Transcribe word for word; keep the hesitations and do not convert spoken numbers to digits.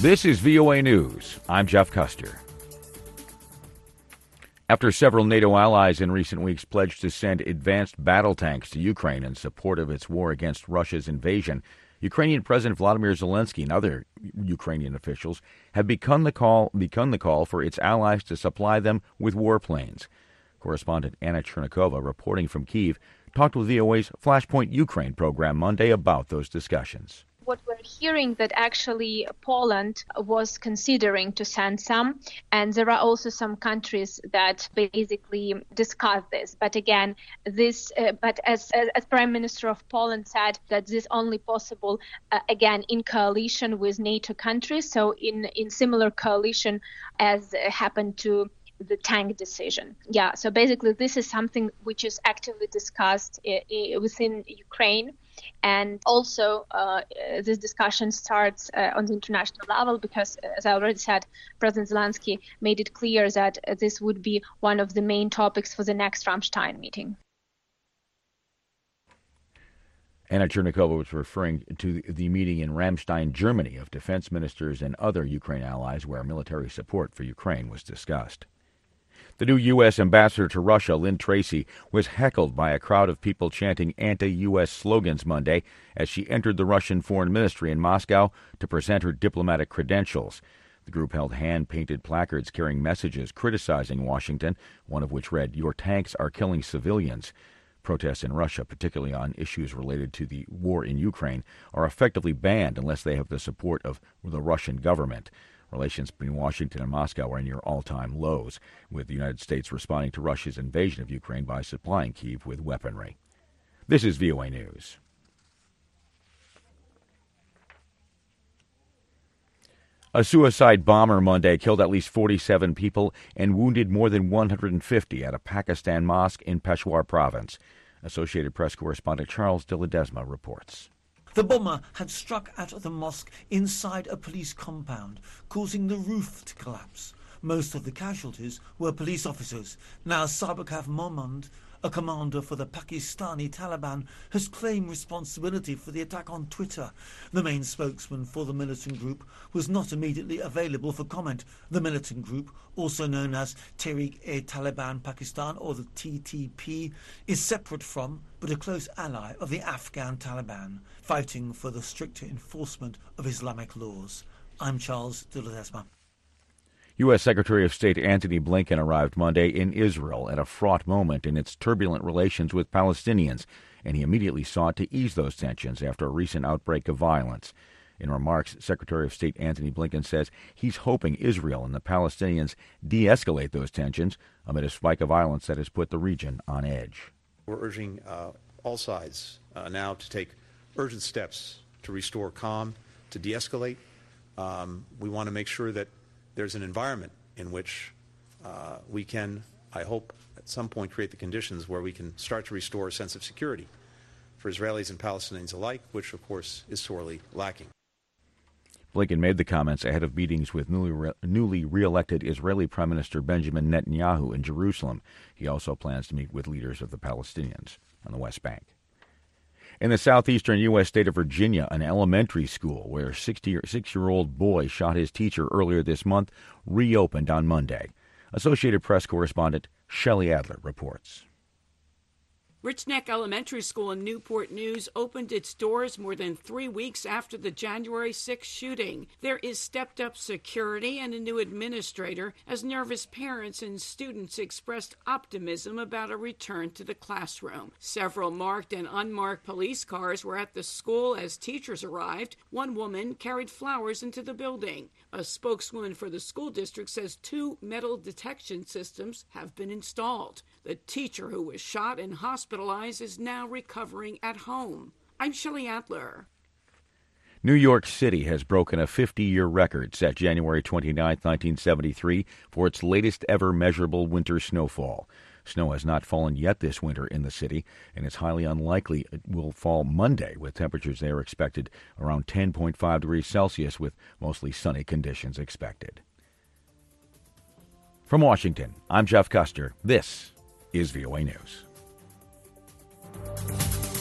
This is V O A News. I'm Jeff Custer. After several NATO allies in recent weeks pledged to send advanced battle tanks to Ukraine in support of its war against Russia's invasion, Ukrainian President Vladimir Zelensky and other Ukrainian officials have begun the call begun the call for its allies to supply them with warplanes. Correspondent Anna Chernikova, reporting from Kyiv, talked with V O A's Flashpoint Ukraine program Monday about those discussions. What we're hearing that actually Poland was considering to send some, and there are also some countries that basically discuss this. But again, this, uh, but as, as as Prime Minister of Poland said, that this only possible uh, again in coalition with NATO countries. So in in similar coalition as uh, happened to the tank decision. Yeah. So basically, this is something which is actively discussed I- I within Ukraine. And also, uh, this discussion starts uh, on the international level because, as I already said, President Zelensky made it clear that uh, this would be one of the main topics for the next Ramstein meeting. Anna Chernikova was referring to the meeting in Ramstein, Germany, of defense ministers and other Ukraine allies where military support for Ukraine was discussed. The new U S ambassador to Russia, Lynn Tracy, was heckled by a crowd of people chanting anti-U S slogans Monday as she entered the Russian Foreign Ministry in Moscow to present her diplomatic credentials. The group held hand-painted placards carrying messages criticizing Washington, one of which read, "Your tanks are killing civilians." Protests in Russia, particularly on issues related to the war in Ukraine, are effectively banned unless they have the support of the Russian government. Relations between Washington and Moscow are near all-time lows, with the United States responding to Russia's invasion of Ukraine by supplying Kyiv with weaponry. This is V O A News. A suicide bomber Monday killed at least forty-seven people and wounded more than one hundred fifty at a Pakistan mosque in Peshawar province. Associated Press correspondent Charles de Ledesma reports. The bomber had struck at the mosque inside a police compound, causing the roof to collapse. Most of the casualties were police officers. Now Sarbakaf Mohmand, a commander for the Pakistani Taliban, has claimed responsibility for the attack on Twitter. The main spokesman for the militant group was not immediately available for comment. The militant group, also known as Tehrik-e-Taliban Pakistan, or the T T P, is separate from but a close ally of the Afghan Taliban, fighting for the stricter enforcement of Islamic laws. I'm Charles de Ledesma. U S. Secretary of State Antony Blinken arrived Monday in Israel at a fraught moment in its turbulent relations with Palestinians, and he immediately sought to ease those tensions after a recent outbreak of violence. In remarks, Secretary of State Antony Blinken says he's hoping Israel and the Palestinians de-escalate those tensions amid a spike of violence that has put the region on edge. We're urging uh, all sides uh, now to take urgent steps to restore calm, to de-escalate. Um, we want to make sure that there's an environment in which uh, we can, I hope, at some point create the conditions where we can start to restore a sense of security for Israelis and Palestinians alike, which, of course, is sorely lacking. Blinken made the comments ahead of meetings with newly, re- newly re-elected Israeli Prime Minister Benjamin Netanyahu in Jerusalem. He also plans to meet with leaders of the Palestinians on the West Bank. In the southeastern U S state of Virginia, an elementary school where a six-year-old boy shot his teacher earlier this month reopened on Monday. Associated Press correspondent Shelley Adler reports. Rich Neck Elementary School in Newport News opened its doors more than three weeks after the January sixth shooting. There is stepped-up security and a new administrator as nervous parents and students expressed optimism about a return to the classroom. Several marked and unmarked police cars were at the school as teachers arrived. One woman carried flowers into the building. A spokeswoman for the school district says two metal detection systems have been installed. The teacher who was shot and hospitalized is now recovering at home. I'm Shelley Adler. New York City has broken a fifty-year record set January twenty-ninth, nineteen seventy-three, for its latest ever measurable winter snowfall. Snow has not fallen yet this winter in the city, and it's highly unlikely it will fall Monday, with temperatures there expected around ten point five degrees Celsius, with mostly sunny conditions expected. From Washington, I'm Jeff Custer. This is V O A News.